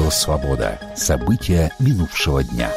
Радио «Свобода». События минувшего дня.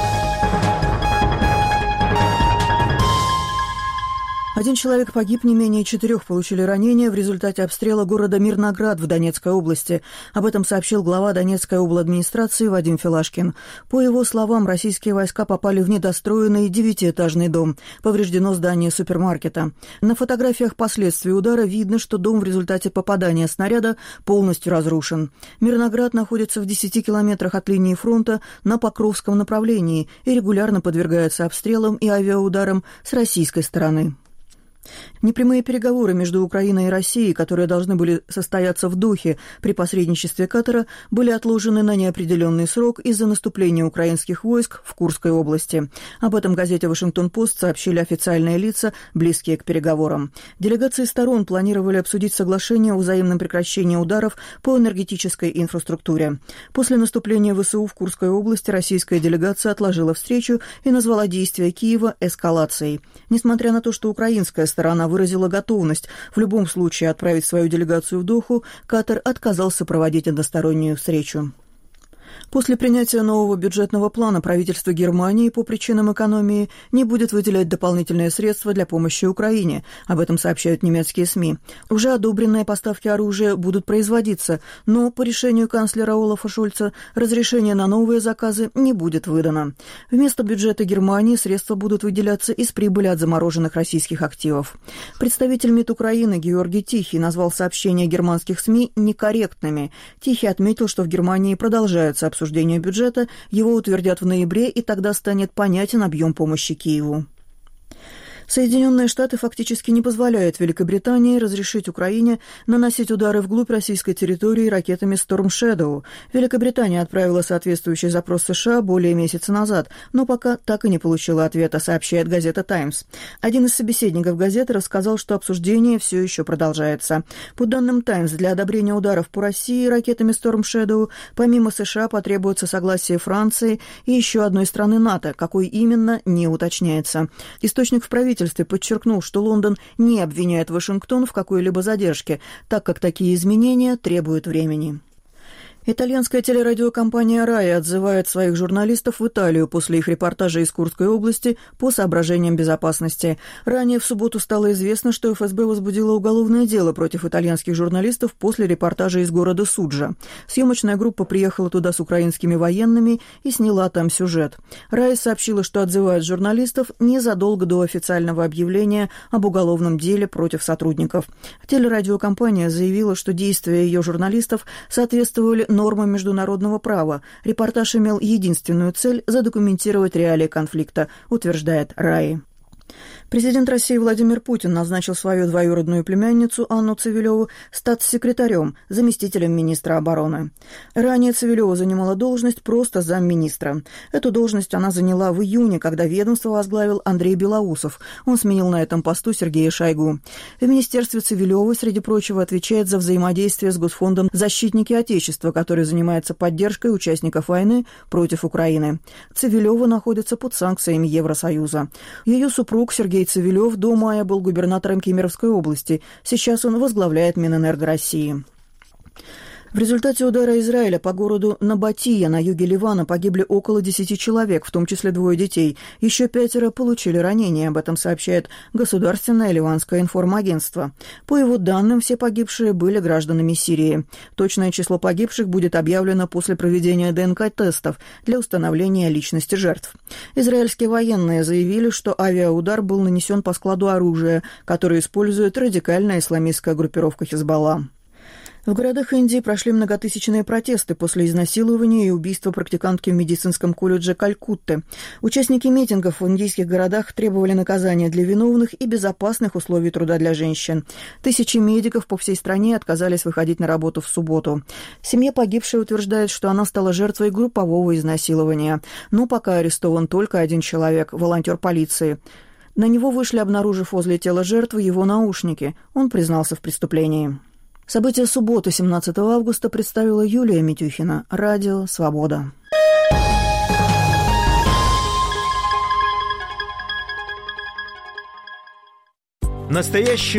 Один человек погиб, не менее 4 получили ранения в результате обстрела города Мирноград в Донецкой области. Об этом сообщил глава Донецкой обладминистрации Вадим Филашкин. По его словам, российские войска попали в недостроенный 9-этажный дом. Повреждено здание супермаркета. На фотографиях последствий удара видно, что дом в результате попадания снаряда полностью разрушен. Мирноград находится в 10 километрах от линии фронта на Покровском направлении и регулярно подвергается обстрелам и авиаударам с российской стороны. Непрямые переговоры между Украиной и Россией, которые должны были состояться в Дохе при посредничестве Катара, были отложены на неопределенный срок из-за наступления украинских войск в Курской области. Об этом газете «Вашингтон-Пост» сообщили официальные лица, близкие к переговорам. Делегации сторон планировали обсудить соглашение о взаимном прекращении ударов по энергетической инфраструктуре. После наступления ВСУ в Курской области российская делегация отложила встречу и назвала действия Киева эскалацией. Несмотря на то, что украинская сторона выразила готовность в любом случае отправить свою делегацию в Доху, Катар отказался проводить одностороннюю встречу. После принятия нового бюджетного плана правительство Германии по причинам экономии не будет выделять дополнительные средства для помощи Украине. Об этом сообщают немецкие СМИ. Уже одобренные поставки оружия будут производиться, но по решению канцлера Олафа Шольца разрешение на новые заказы не будет выдано. Вместо бюджета Германии средства будут выделяться из прибыли от замороженных российских активов. Представитель МИД Украины Георгий Тихий назвал сообщения германских СМИ некорректными. Тихий отметил, что в Германии продолжаются обсуждению бюджета, его утвердят в ноябре, и тогда станет понятен объем помощи Киеву. Соединенные Штаты фактически не позволяют Великобритании разрешить Украине наносить удары вглубь российской территории ракетами Storm Shadow. Великобритания отправила соответствующий запрос США более месяца назад, но пока так и не получила ответа, сообщает газета «Таймс». Один из собеседников газеты рассказал, что обсуждение все еще продолжается. По данным «Таймс», для одобрения ударов по России ракетами Storm Shadow помимо США потребуется согласие Франции и еще одной страны НАТО, какой именно, не уточняется. Источник в правительстве подчеркнул, что Лондон не обвиняет Вашингтон в какой-либо задержке, так как такие изменения требуют времени. Итальянская телерадиокомпания «Рай» отзывает своих журналистов в Италию после их репортажа из Курской области по соображениям безопасности. Ранее в субботу стало известно, что ФСБ возбудило уголовное дело против итальянских журналистов после репортажа из города Суджа. Съемочная группа приехала туда с украинскими военными и сняла там сюжет. «Рай» сообщила, что отзывает журналистов незадолго до официального объявления об уголовном деле против сотрудников. Телерадиокомпания заявила, что действия ее журналистов соответствовали нормам международного права. Репортаж имел единственную цель – задокументировать реалии конфликта, утверждает РАИ. Президент России Владимир Путин назначил свою двоюродную племянницу Анну Цивилеву статс-секретарем, заместителем министра обороны. Ранее Цивилева занимала должность просто замминистра. Эту должность она заняла в июне, когда ведомство возглавил Андрей Белоусов. Он сменил на этом посту Сергея Шойгу. В министерстве Цивилева, среди прочего, отвечает за взаимодействие с Госфондом «Защитники Отечества», который занимается поддержкой участников войны против Украины. Цивилева находится под санкциями Евросоюза. Ее супруг Сергей Цивилев до мая был губернатором Кемеровской области. Сейчас он возглавляет Минэнерго России. В результате удара Израиля по городу Набатия на юге Ливана погибли около 10 человек, в том числе 2 детей. Еще 5 получили ранения, об этом сообщает Государственное ливанское информагентство. По его данным, все погибшие были гражданами Сирии. Точное число погибших будет объявлено после проведения ДНК-тестов для установления личности жертв. Израильские военные заявили, что авиаудар был нанесен по складу оружия, который использует радикальная исламистская группировка Хизбалла. В городах Индии прошли многотысячные протесты после изнасилования и убийства практикантки в медицинском колледже Калькутты. Участники митингов в индийских городах требовали наказания для виновных и безопасных условий труда для женщин. Тысячи медиков по всей стране отказались выходить на работу в субботу. Семья погибшей утверждает, что она стала жертвой группового изнасилования. Но пока арестован только один человек – волонтер полиции. На него вышли, обнаружив возле тела жертвы его наушники. Он признался в преступлении. События субботы, 17 августа, представила Юлия Митюхина. Радио «Свобода». Настоящий